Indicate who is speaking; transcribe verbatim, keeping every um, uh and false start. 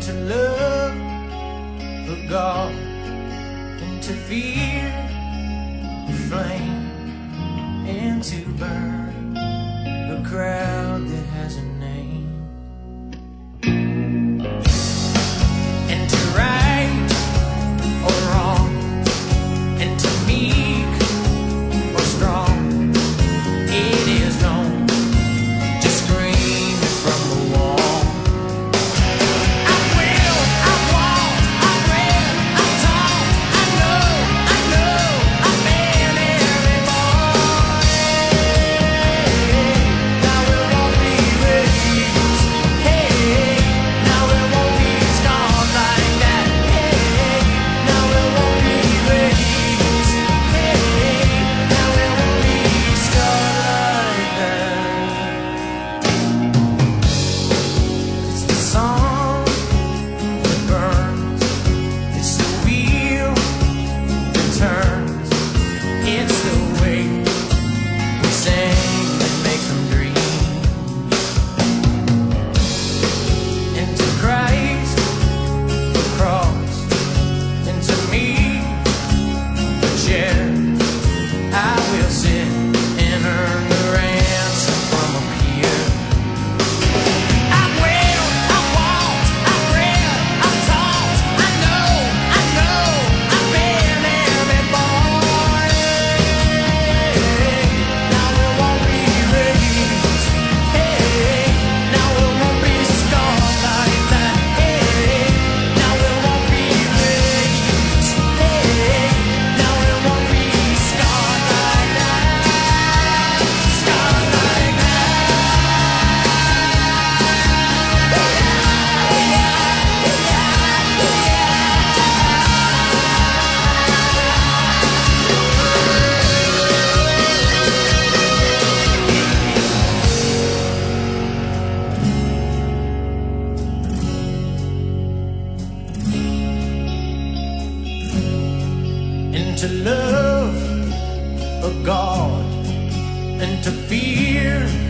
Speaker 1: into love for God, into fear, the flame, and to burn the crowd that has a name, and to right or wrong, and to meek or strong. It is known, just scream it from the wall. I will, I won't, I read, I taught, I know, I know, I've been every morning. Now it won't be raised, hey, now it won't be scarred like that, hey, now it won't be raised, hey, now it won't be scarred like that. It's the song that burns, it's the wheel that turns, it's the way we sing that makes them dream. Into Christ, the cross, into me, the chair. I will sit and earn the ransom from up here. I will, I won't, I read, I taught, I know, I know, I've been every morning. Now it won't be raised, hey, now it won't be scarred like that, hey, now it won't be raised, hey, now it won't be scarred like that, scarred like that. Into love of God, and to fear